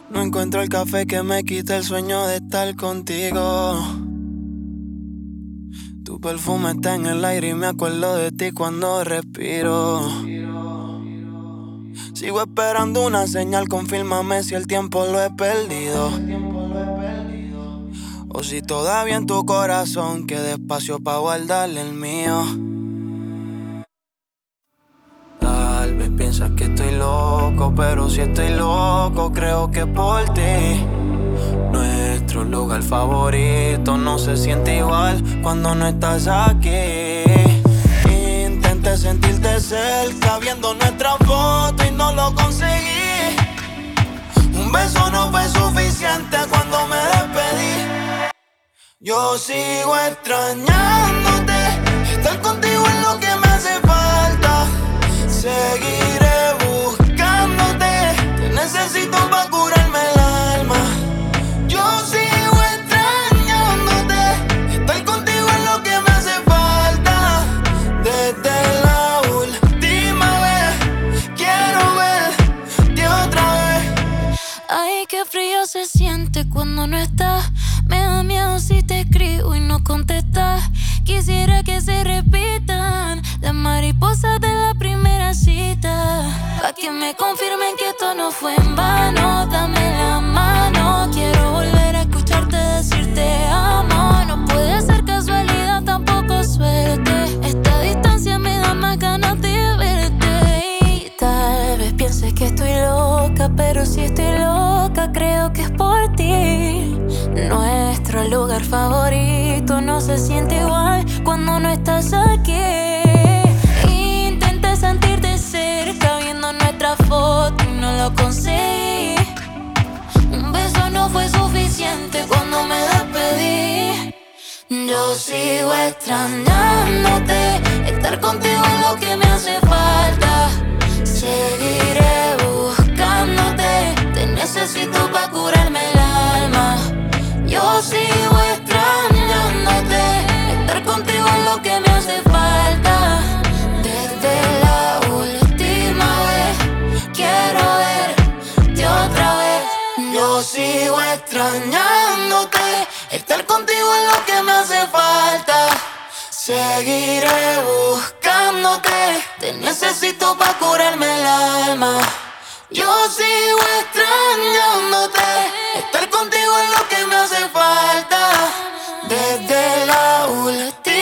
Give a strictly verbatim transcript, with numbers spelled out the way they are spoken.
No encuentro el café que me quite el sueño de estar contigo. Tu perfume está en el aire y me acuerdo de ti cuando respiro. Sigo esperando una señal, confírmame si el tiempo lo he perdido. O si todavía en tu corazón queda espacio pa' guardarle el mío. Tal vez piensas que estoy loco, pero si estoy loco creo que por ti. Nuestro lugar favorito no se siente igual cuando no estás aquí. Intenté sentirte cerca viendo nuestra foto y no lo conseguí. Un beso no fue suficiente cuando me despedí. Yo sigo extrañándote, estar contigo es lo que me hace falta. Seguiré buscándote, te necesito pa' curarme el alma. Yo sigo extrañándote, estar contigo es lo que me hace falta. Desde la última vez, quiero verte otra vez. Ay, qué frío se siente cuando no estás. Me da miedo si te escribo y no contestas. Quisiera que se repitan las mariposas de la primera cita, pa' que me confirmen que esto no fue en vano. Dame la mano, quiero volver a escucharte decir te amo. No puede ser casualidad, tampoco suerte. Esta distancia me da más ganas de verte. Y tal vez pienses que estoy loca, pero si estoy loca creo que es por ti. Nuestro lugar favorito no se siente igual cuando no estás aquí. Intenté sentirte cerca viendo nuestra foto y no lo conseguí. Un beso no fue suficiente cuando me despedí. Yo sigo extrañándote, estar contigo es lo que me hace falta. Seguiré buscándote, te necesito pa' curarme el alma. Yo sigo extrañándote, estar contigo es lo que me hace falta. Desde la última vez, quiero verte otra vez. Yo sigo extrañándote, estar contigo es lo que me hace falta. Seguiré buscándote, te necesito pa' curarme el alma. Yo sigo extrañándote, estar contigo es lo que me hace falta. Desde la última